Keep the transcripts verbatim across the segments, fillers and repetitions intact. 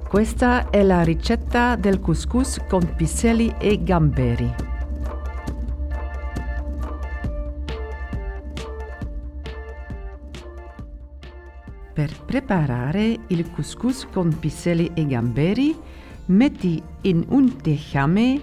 Questa è la ricetta del couscous con piselli e gamberi. Per preparare il couscous con piselli e gamberi, metti in un tegame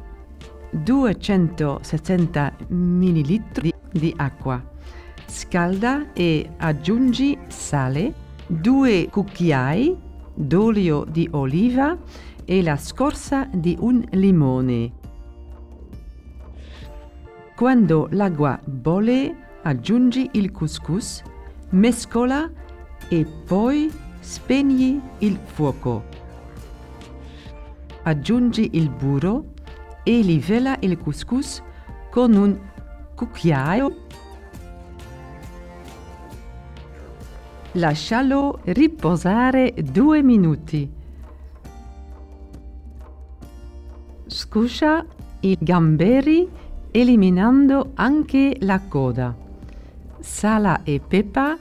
duecentosessanta millilitri di acqua. Scalda e aggiungi sale, due cucchiai d'olio di oliva e la scorza di un limone. Quando l'acqua bolle, aggiungi il couscous, mescola e poi spegni il fuoco. Aggiungi il burro e livella il couscous con un cucchiaio. Lascialo riposare due minuti. Scuscia i gamberi eliminando anche la coda. Sala e pepa.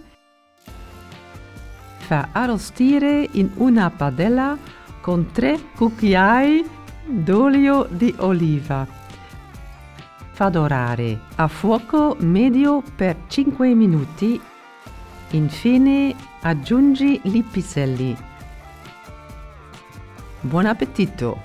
Fa arrostire in una padella con tre cucchiai d'olio di oliva. Fa dorare a fuoco medio per cinque minuti. Infine aggiungi i piselli. Buon appetito!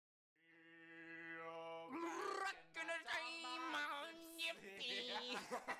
Rock in the time, yippee!